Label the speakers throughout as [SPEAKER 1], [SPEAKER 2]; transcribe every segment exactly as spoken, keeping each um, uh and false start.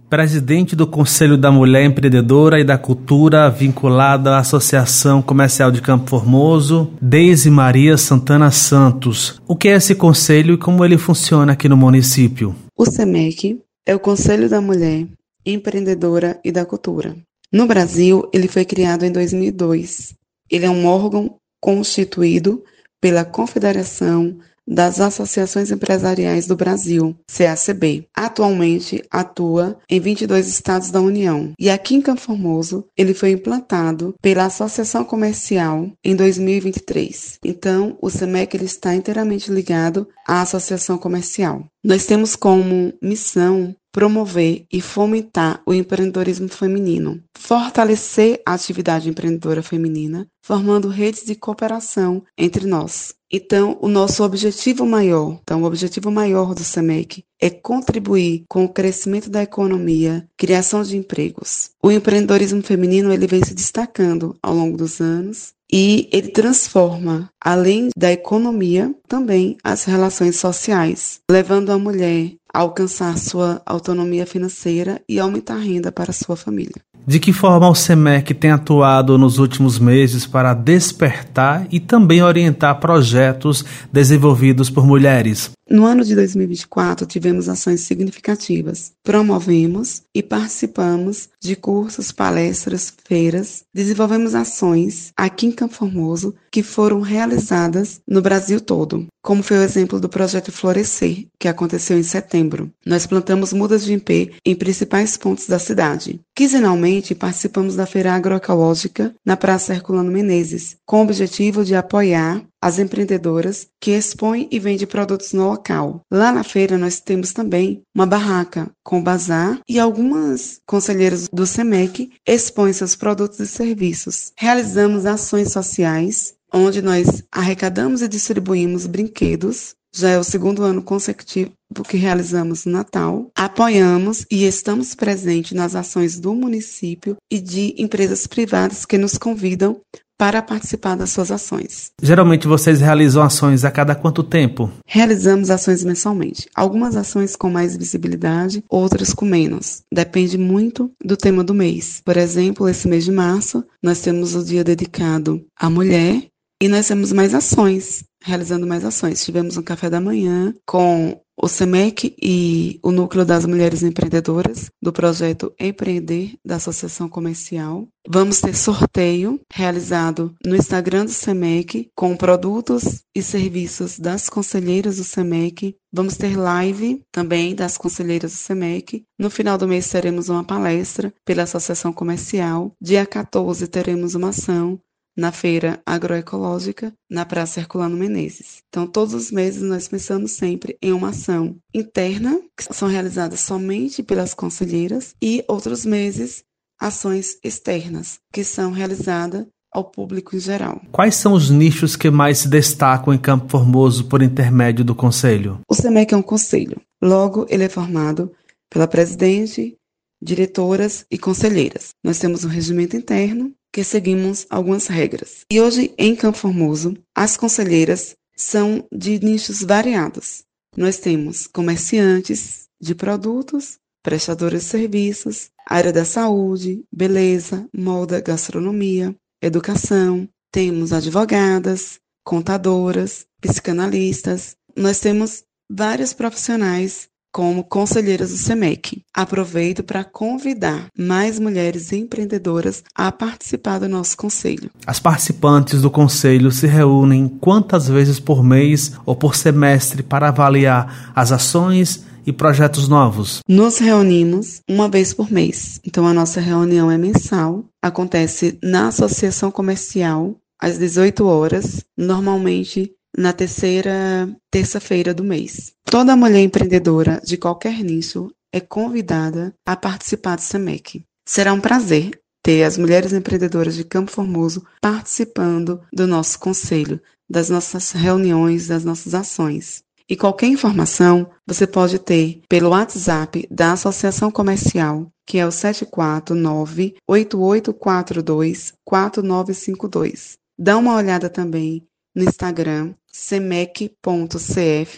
[SPEAKER 1] presidente do Conselho da Mulher Empreendedora e da Cultura, vinculada à Associação Comercial de Campo Formoso, Deise Maria Santana Santos. O que é esse conselho e como ele funciona aqui no município?
[SPEAKER 2] O SEMEC é o Conselho da Mulher Empreendedora e da Cultura. No Brasil, ele foi criado em dois mil e dois. Ele é um órgão constituído pela Confederação das Associações Empresariais do Brasil, C A C B. Atualmente atua em vinte e dois estados da União. E aqui em Campo Formoso, ele foi implantado pela Associação Comercial em dois mil e vinte e três. Então, o SEMEC ele está inteiramente ligado à Associação Comercial. Nós temos como missão promover e fomentar o empreendedorismo feminino, fortalecer a atividade empreendedora feminina, formando redes de cooperação entre nós. Então, o nosso objetivo maior, então, o objetivo maior do SEMEC é contribuir com o crescimento da economia, criação de empregos. O empreendedorismo feminino ele vem se destacando ao longo dos anos e ele transforma, além da economia, também as relações sociais, levando a mulher a alcançar sua autonomia financeira e aumentar a renda para a sua família.
[SPEAKER 1] De que forma o SEMEC tem atuado nos últimos meses para despertar e também orientar projetos desenvolvidos por mulheres?
[SPEAKER 2] No ano de dois mil e vinte e quatro, tivemos ações significativas. Promovemos e participamos de cursos, palestras, feiras. Desenvolvemos ações aqui em Campo Formoso que foram realizadas no Brasil todo, como foi o exemplo do Projeto Florescer, que aconteceu em setembro. Nós plantamos mudas de impê em principais pontos da cidade. Quinzenalmente, participamos da Feira Agroecológica na Praça Herculano Menezes, com o objetivo de apoiar as empreendedoras que expõem e vendem produtos no local. Lá na feira nós temos também uma barraca com bazar e algumas conselheiras do SEMEC expõem seus produtos e serviços. Realizamos ações sociais, onde nós arrecadamos e distribuímos brinquedos. Já é o segundo ano consecutivo que realizamos no Natal. Apoiamos e estamos presentes nas ações do município e de empresas privadas que nos convidam para participar das suas ações.
[SPEAKER 1] Geralmente vocês realizam ações a cada quanto tempo?
[SPEAKER 2] Realizamos ações mensalmente. Algumas ações com mais visibilidade, outras com menos. Depende muito do tema do mês. Por exemplo, esse mês de março, nós temos o dia dedicado à mulher e nós temos mais ações, realizando mais ações. Tivemos um café da manhã com o SEMEC e o Núcleo das Mulheres Empreendedoras do projeto Empreender da Associação Comercial. Vamos ter sorteio realizado no Instagram do SEMEC com produtos e serviços das conselheiras do SEMEC. Vamos ter live também das conselheiras do SEMEC. No final do mês teremos uma palestra pela Associação Comercial. Dia quatorze teremos uma ação na Feira Agroecológica, na Praça Herculano Menezes. Então, todos os meses nós pensamos sempre em uma ação interna, que são realizadas somente pelas conselheiras, e outros meses, ações externas, que são realizadas ao público em geral.
[SPEAKER 1] Quais são os nichos que mais se destacam em Campo Formoso por intermédio do Conselho?
[SPEAKER 2] O SEMEC é um conselho. Logo, ele é formado pela presidente, diretoras e conselheiras. Nós temos um regimento interno, que seguimos algumas regras. E hoje, em Campo Formoso, as conselheiras são de nichos variados. Nós temos comerciantes de produtos, prestadores de serviços, área da saúde, beleza, moda, gastronomia, educação. Temos advogadas, contadoras, psicanalistas. Nós temos vários profissionais como conselheiras do SEMEC. Aproveito para convidar mais mulheres empreendedoras a participar do nosso conselho.
[SPEAKER 1] As participantes do conselho se reúnem quantas vezes por mês ou por semestre para avaliar as ações e projetos novos?
[SPEAKER 2] Nos reunimos uma vez por mês. Então, a nossa reunião é mensal. Acontece na Associação Comercial, às dezoito horas, normalmente na terceira terça-feira do mês. Toda mulher empreendedora de qualquer nicho é convidada a participar do SEMEC. Será um prazer ter as mulheres empreendedoras de Campo Formoso participando do nosso conselho, das nossas reuniões, das nossas ações. E qualquer informação você pode ter pelo WhatsApp da Associação Comercial, que é o sete quatro nove, oito oito quatro dois, quatro nove cinco dois. Dá uma olhada também no Instagram, semec ponto c f,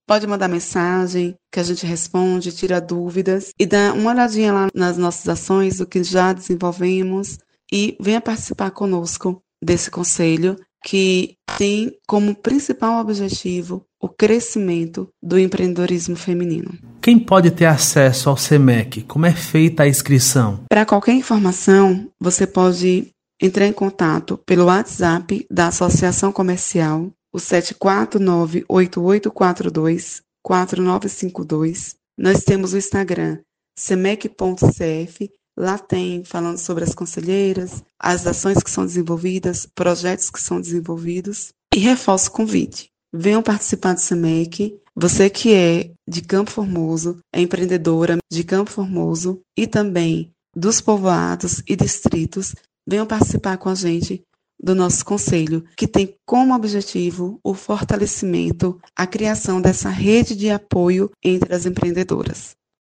[SPEAKER 2] pode mandar mensagem que a gente responde, tira dúvidas e dá uma olhadinha lá nas nossas ações, o que já desenvolvemos e venha participar conosco desse conselho que tem como principal objetivo o crescimento do empreendedorismo feminino.
[SPEAKER 1] Quem pode ter acesso ao SEMEC? Como é feita a inscrição?
[SPEAKER 2] Para qualquer informação, você pode entrar em contato pelo WhatsApp da Associação Comercial, o sete quatro nove, oito oito quatro dois, quatro nove cinco dois. Nós temos o Instagram, semec ponto c f. Lá tem falando sobre as conselheiras, as ações que são desenvolvidas, projetos que são desenvolvidos. E reforço o convite. Venham participar do SEMEC. Você que é de Campo Formoso, é empreendedora de Campo Formoso e também dos povoados e distritos, venham participar com a gente do nosso conselho, que tem como objetivo o fortalecimento, a criação dessa rede de apoio entre as empreendedoras.